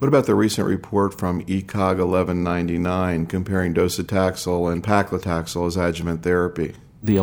What about the recent report from ECOG 1199 comparing docetaxel and paclitaxel as adjuvant therapy? The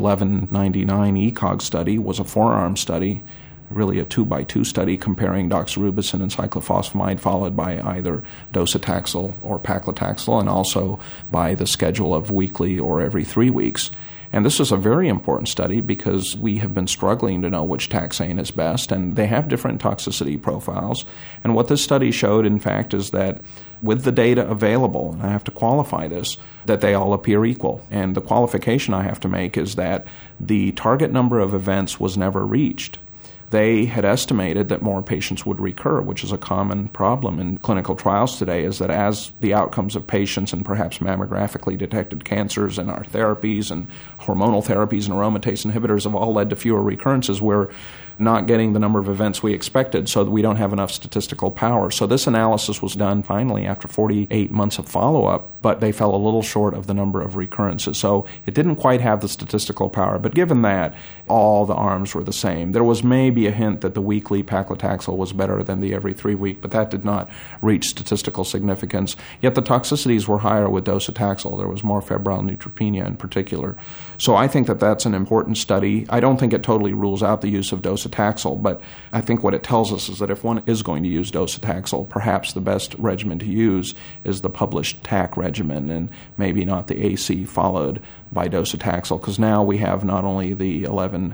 1199 ECOG study was a 4-arm study, really a 2x2 study comparing doxorubicin and cyclophosphamide followed by either docetaxel or paclitaxel, and also by the schedule of weekly or every 3 weeks. And this is a very important study because we have been struggling to know which taxane is best, and they have different toxicity profiles. And what this study showed, in fact, is that with the data available, and I have to qualify this, that they all appear equal. And the qualification I have to make is that the target number of events was never reached. They had estimated that more patients would recur, which is a common problem in clinical trials today, is that as the outcomes of patients and perhaps mammographically detected cancers and our therapies and hormonal therapies and aromatase inhibitors have all led to fewer recurrences, we're not getting the number of events we expected, so that we don't have enough statistical power. So this analysis was done finally after 48 months of follow-up, but they fell a little short of the number of recurrences. So it didn't quite have the statistical power, but given that, all the arms were the same. There was maybe a hint that the weekly paclitaxel was better than the every 3 week, but that did not reach statistical significance. Yet the toxicities were higher with docetaxel. There was more febrile neutropenia in particular. So I think that that's an important study. I don't think it totally rules out the use of docetaxel, but I think what it tells us is that if one is going to use docetaxel, perhaps the best regimen to use is the published TAC regimen and maybe not the AC followed by docetaxel, because now we have not only the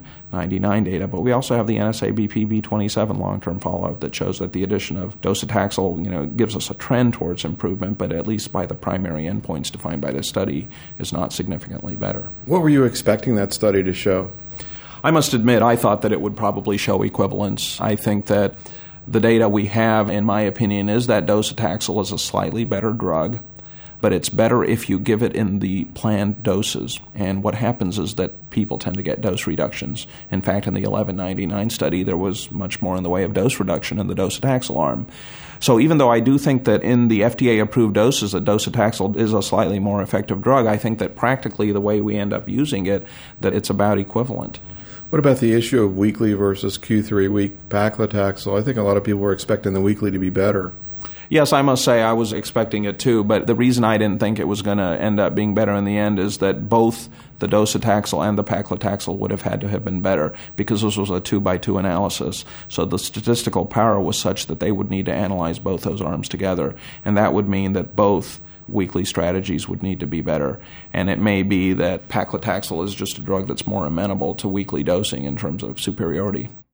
1199 data, but we also have the NSA-BP-B27 long-term follow-up that shows that the addition of docetaxel, gives us a trend towards improvement, but at least by the primary endpoints defined by this study is not significantly better. What were you expecting that study to show? I must admit, I thought that it would probably show equivalence. I think that the data we have, in my opinion, is that docetaxel is a slightly better drug, but it's better if you give it in the planned doses. And what happens is that people tend to get dose reductions. In fact, in the 1199 study, there was much more in the way of dose reduction in the docetaxel arm. So even though I do think that in the FDA-approved doses that docetaxel is a slightly more effective drug, I think that practically the way we end up using it, that it's about equivalent. What about the issue of weekly versus Q3 week paclitaxel? I think a lot of people were expecting the weekly to be better. Yes, I must say I was expecting it too, but the reason I didn't think it was going to end up being better in the end is that both the docetaxel and the paclitaxel would have had to have been better because this was a 2x2 analysis. So the statistical power was such that they would need to analyze both those arms together, and that would mean that both weekly strategies would need to be better. And it may be that paclitaxel is just a drug that's more amenable to weekly dosing in terms of superiority.